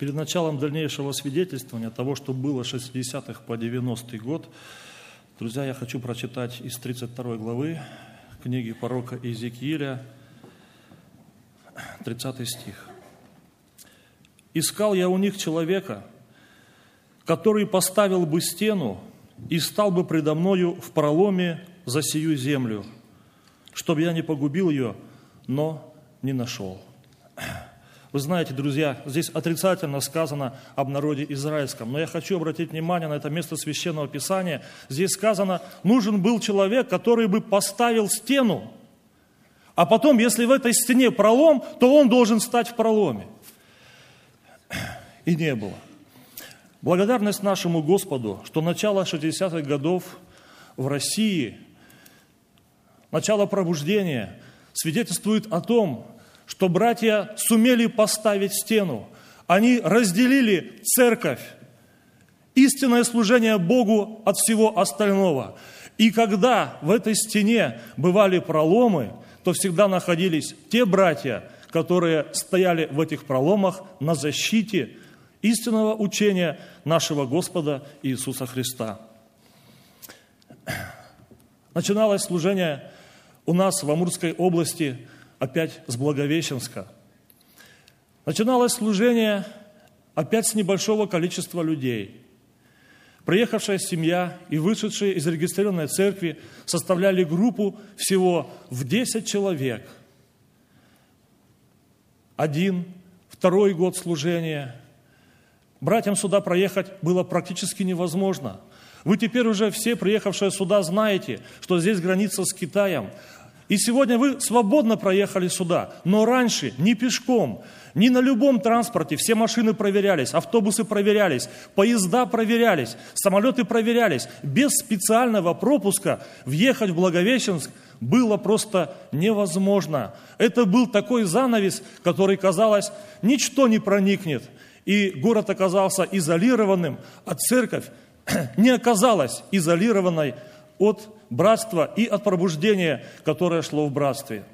Перед началом дальнейшего свидетельствования того, что было с 60-х по 90-й год, друзья, я хочу прочитать из 32 главы книги пророка Иезекииля, 30 стих. «Искал я у них человека, который поставил бы стену и стал бы предо мною в проломе за сию землю, чтобы я не погубил ее, но не нашел». Вы знаете, друзья, здесь отрицательно сказано об народе израильском, но я хочу обратить внимание на это место Священного Писания. Здесь сказано, нужен был человек, который бы поставил стену, а потом, если в этой стене пролом, то он должен стать в проломе. И не было. Благодарность нашему Господу, что начало 60-х годов в России, начало пробуждения свидетельствует о том, что братья сумели поставить стену. Они разделили церковь, истинное служение Богу от всего остального. И когда в этой стене бывали проломы, то всегда находились те братья, которые стояли в этих проломах на защите истинного учения нашего Господа Иисуса Христа. Начиналось служение у нас в Амурской области опять с Благовещенска. Начиналось служение опять с небольшого количества людей. Приехавшая семья и вышедшие из зарегистрированной церкви составляли группу всего в 10 человек. 1, 2 год служения. Братьям сюда проехать было практически невозможно. Вы теперь уже все, приехавшие сюда, знаете, что здесь граница с Китаем. И сегодня вы свободно проехали сюда, но раньше ни пешком, ни на любом транспорте все машины проверялись, автобусы проверялись, поезда проверялись, самолеты проверялись. Без специального пропуска въехать в Благовещенск было просто невозможно. Это был такой занавес, который, казалось, ничто не проникнет. И город оказался изолированным, а церковь не оказалась изолированной от братства и от пробуждения, которое шло в братстве.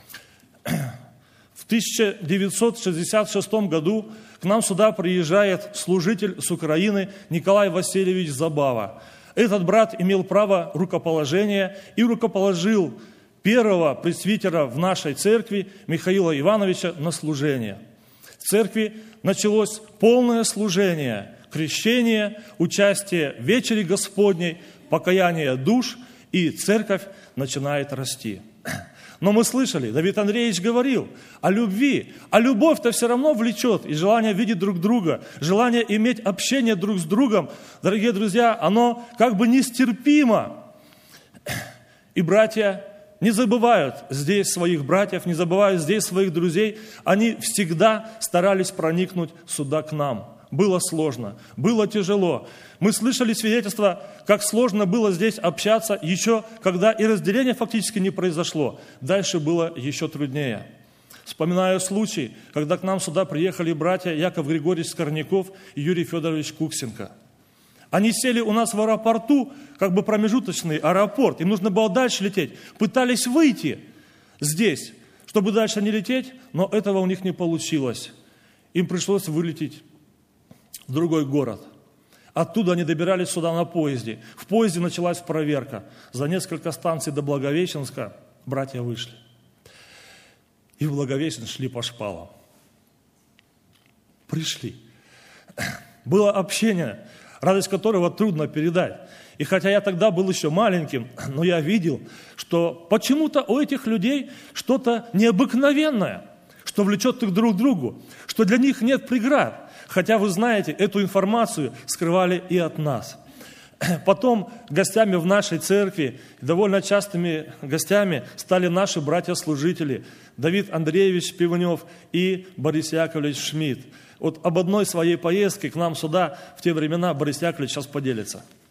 В 1966 году к нам сюда приезжает служитель с Украины Николай Васильевич Забава. Этот брат имел право рукоположения и рукоположил первого пресвитера в нашей церкви Михаила Ивановича на служение. В церкви началось полное служение, крещение, участие в вечере Господней, покаяние душ, и церковь начинает расти. Но мы слышали, Давид Андреевич говорил о любви, а любовь-то все равно влечет, и желание видеть друг друга, желание иметь общение друг с другом, дорогие друзья, оно как бы нестерпимо. И братья не забывают здесь своих братьев, не забывают здесь своих друзей, они всегда старались проникнуть сюда к нам. Было сложно, было тяжело. Мы слышали свидетельства, как сложно было здесь общаться, еще когда и разделение фактически не произошло. Дальше было еще труднее. Вспоминаю случай, когда к нам сюда приехали братья Яков Григорьевич Скорняков и Юрий Федорович Куксенко. Они сели у нас в аэропорту, как бы промежуточный аэропорт, им нужно было дальше лететь. Пытались выйти здесь, чтобы дальше не лететь, но этого у них не получилось. Им пришлось вылететь в другой город. Оттуда они добирались сюда на поезде. В поезде началась проверка. За несколько станций до Благовещенска братья вышли. И в Благовещенск шли по шпалам. Пришли. Было общение, радость которого трудно передать. И хотя я тогда был еще маленьким, но я видел, что почему-то у этих людей что-то необыкновенное, что влечет их друг к другу, что для них нет преград. Хотя, вы знаете, эту информацию скрывали и от нас. Потом гостями в нашей церкви, довольно частыми гостями стали наши братья-служители Давид Андреевич Пивнев и Борис Яковлевич Шмидт. Вот об одной своей поездке к нам сюда в те времена Борис Яковлевич сейчас поделится.